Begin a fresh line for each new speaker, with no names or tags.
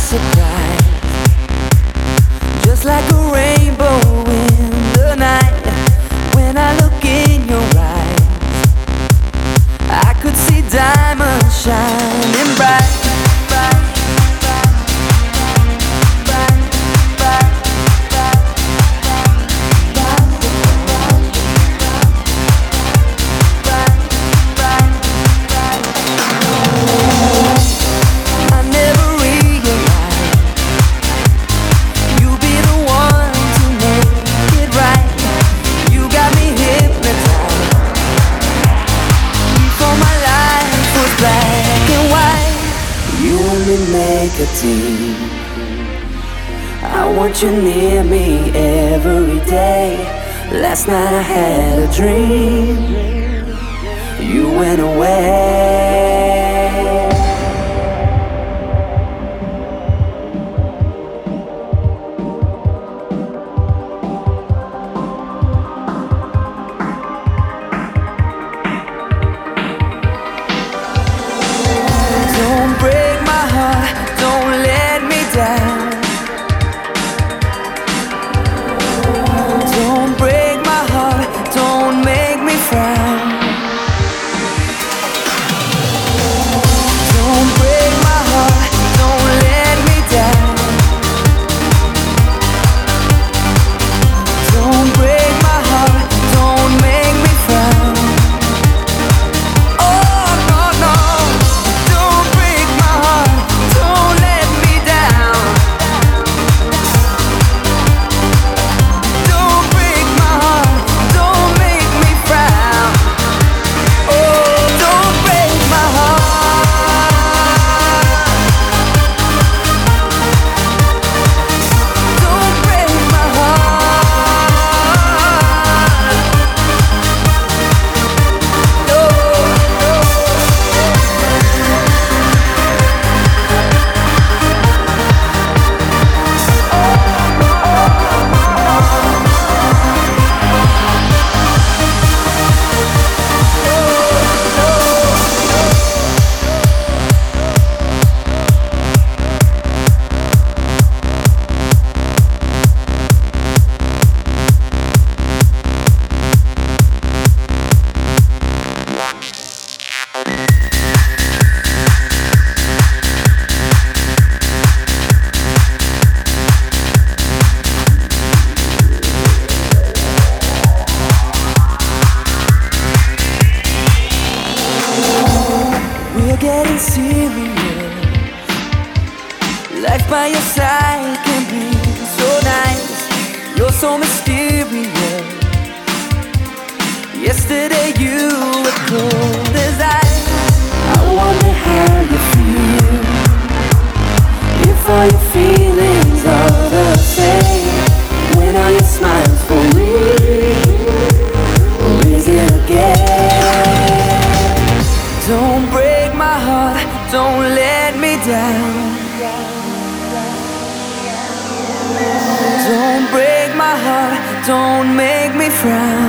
surprise, just like a rainbow in the night. When I look in your eyes, I could see diamonds shining bright. Make a team. I want you near me every day. Last night I had a dream. You went away. Don't break my heart, don't let me down. Don't break my heart, don't make me frown. Don't break my heart, don't let me down. Don't break my heart, don't make me frown. Oh no, no. Don't break my heart, don't let me down. Don't break my heart, don't make me frown. Oh, don't break my heart. Don't break my heart. No, no. We're getting serious. Life by your side can be so nice. You're so mysterious. Yesterday you were cold as ice. I wonder how you feel. If all your feelings are the same. When are your smiles for real? Or is it a game? Don't break my heart, don't let me down. Don't break my heart, don't make me frown.